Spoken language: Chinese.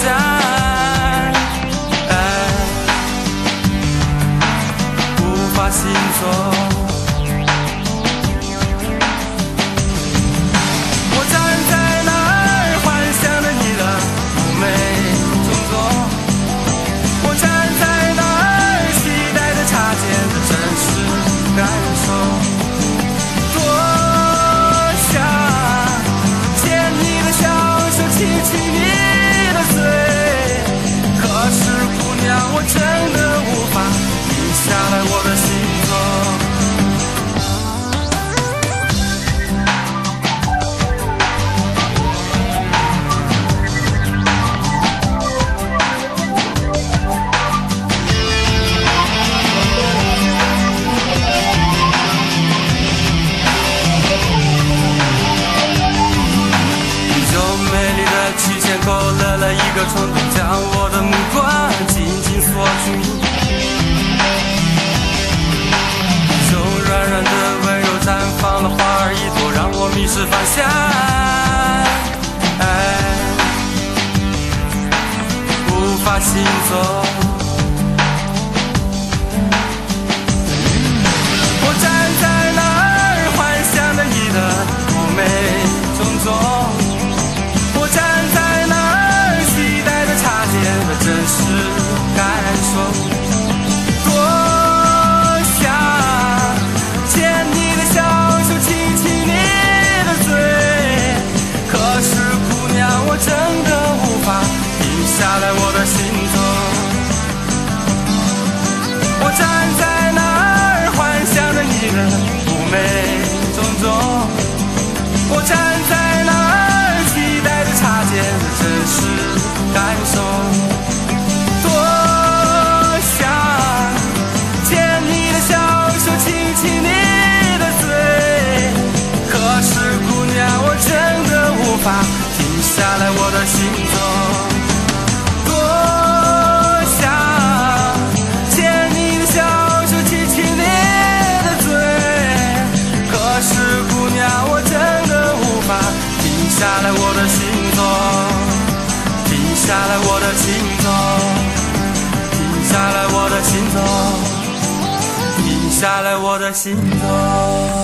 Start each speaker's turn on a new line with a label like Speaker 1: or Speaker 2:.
Speaker 1: 山，无法行走。我站在那儿，幻想着你的妩媚动作。我站在那儿，期待着擦肩的真实感受。 我真的无法停下来我的心你用美丽的曲线勾勒了一个冲动，将我的目光紧紧锁住。 软软的温柔绽放了花儿一朵，让我迷失方向。无法行走。我站在那儿，幻想着你的妩媚种种。我站在那儿，期待着擦肩的真实感受。 我真的无法停下来我的心中，我站在那儿幻想着你的妩媚种种，我站在那儿期待着擦肩的真实感受，多想牵你的小手，亲亲你的嘴，可是姑娘，我真的无法。 下来我的心中，多想牵你的小手，亲亲你的嘴。可是姑娘，我真的无法停下来我的心中，停下来我的心中，停下来我的心中，停下来我的心中。